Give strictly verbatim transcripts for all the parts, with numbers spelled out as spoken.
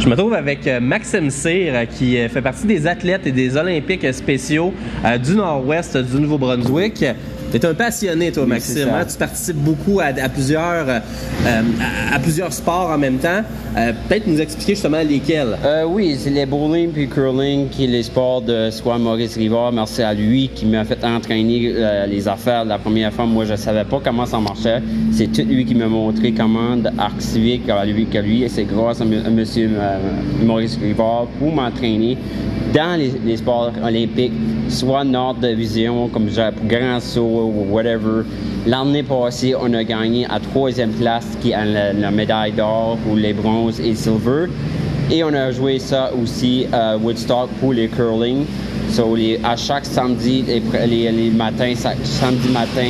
Je me trouve avec Maxime Cyr, qui fait partie des athlètes et des Olympiques spéciaux euh, du Nord-Ouest du Nouveau-Brunswick. Tu es un passionné, toi, Maxime. Oui, hein? Tu participes beaucoup à, à, plusieurs, euh, à, à plusieurs sports en même temps. Euh, peut-être nous expliquer justement lesquels. Euh, oui, c'est les bowling puis curling qui est les sports de soit Maurice Rivard. Merci à lui qui m'a fait entraîner euh, les affaires. La première fois, moi, je savais pas comment ça marchait. C'est tout lui qui m'a montré comment arc civique à lui que lui. Et c'est grâce à M. Monsieur, euh, Maurice Rivard pour m'entraîner dans les, les sports olympiques, soit Nord Division, comme pour Grand Saut ou whatever. L'année passée, on a gagné à troisième place, qui est la, la médaille d'or pour les bronzes et silver. Et on a joué ça aussi à Woodstock pour les curling. So, les, à chaque samedi, les, les, les matins, samedi matin,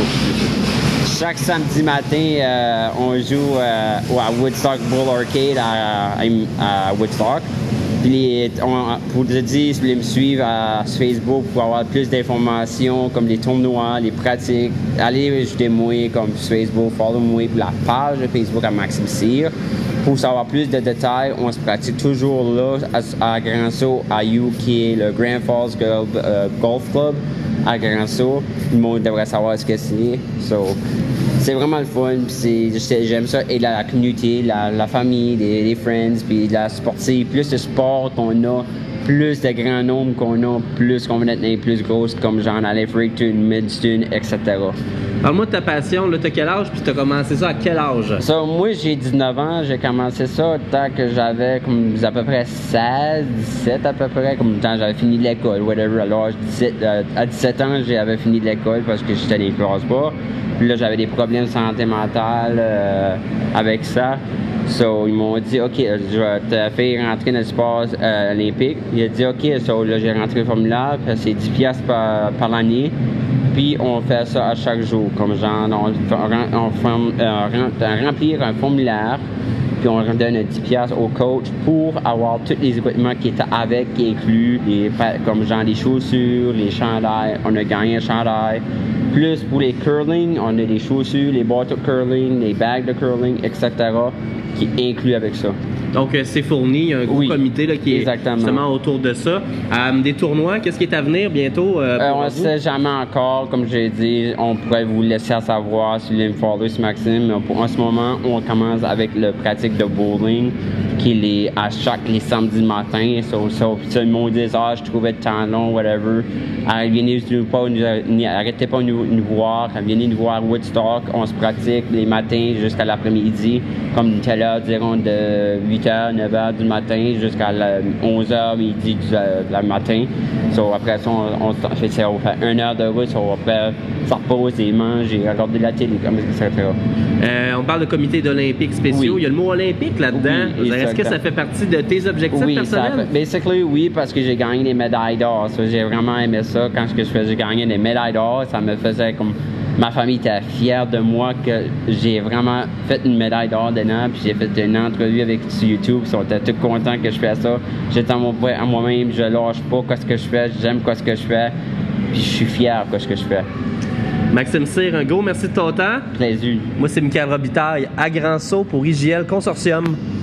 oh, chaque samedi matin, euh, on joue euh, à Woodstock Bull Arcade à, à, à Woodstock. Puis on, pour te dire, si vous voulez me suivre à, sur Facebook pour avoir plus d'informations comme les tournois, les pratiques, allez jeter moi comme sur Facebook, follow-moi pour la page de Facebook à Maxime Cyr. Pour savoir plus de détails, on se pratique toujours là à, à Grand Saut, à You, qui est le Grand Falls Girl, euh, Golf Club à Grand Saut. Le monde devrait savoir ce que c'est. So, c'est vraiment le fun, c'est, j'aime ça. Et la, la communauté, la, la famille, les, les friends, puis la sportive, plus de sport qu'on a, plus de grands nombres qu'on a, plus qu'on va être les plus grosses, comme genre à Fredericton, Midston, et cetera. Parle-moi de ta passion, là, t'as quel âge, puis t'as commencé ça à quel âge? Ça, moi, j'ai dix-neuf ans, j'ai commencé ça tant que j'avais comme à peu près seize, dix-sept à peu près, comme quand j'avais fini de l'école, whatever. Alors, dix-sept, euh, à dix-sept ans, j'avais fini de l'école parce que j'étais dans les classes bas. Puis là, j'avais des problèmes de santé mentale euh, avec ça. So, ils m'ont dit, OK, je vais te faire rentrer dans le sport euh, olympique. Il a dit, OK, so, là, j'ai rentré le formulaire, c'est dix piastres par, par l'année. Puis, on fait ça à chaque jour. Comme genre, on, on, on, euh, remplir un formulaire, puis on donne dix piastres au coach pour avoir tous les équipements qui étaient avec, qui incluent, les, comme genre les chaussures, les chandails. On a gagné un chandail. Plus pour les curling, on a des chaussures, les boîtes de curling, les bagues de curling, et cetera, qui incluent avec ça. Donc, euh, c'est fourni, il y a un gros oui, comité là, qui exactement. est justement autour de ça. Euh, des tournois, qu'est-ce qui est à venir bientôt? Euh, euh, on ne sait jamais encore, comme j'ai dit, on pourrait vous laisser savoir si vous voulez me follow sur Maxime. Mais pour, en ce moment, on commence avec la pratique de bowling, qui est à chaque les samedis matin. So, so, so, ils m'ont dit, ah, je trouvais le temps long, whatever. Alors, venez nous pas, nous, arrêtez pas de nous, nous voir. Venez nous voir à Woodstock. On se pratique les matins jusqu'à l'après-midi, comme une telle heure, diront de huit heures, neuf heures du matin jusqu'à onze heures, midi du du matin. So, après ça, on, on, on fait une heure de route. So, après, ça repose et mange et regarder la télé, et cetera. Euh, on parle de comité d'Olympiques spéciaux. Oui. Il y a le mot olympique là-dedans. Oui, est-ce que ça fait partie de tes objectifs oui, personnels? Ça fait, basically, oui, parce que j'ai gagné des médailles d'or. So, j'ai vraiment aimé ça. Quand je faisais gagner des médailles d'or, ça me faisait comme... Ma famille était fière de moi que j'ai vraiment fait une médaille d'or dedans. Puis j'ai fait une entrevue avec sur YouTube. Ils étaient tous contents que je fais ça. J'étais à, mon, à moi-même. Je lâche pas ce que je fais. J'aime ce que je fais. Puis je suis fier de ce que je fais. Maxime Cyr, un gros merci de ton temps. Plaisir. Moi, c'est Michael Robitaille à Grand Saut pour I J L Consortium.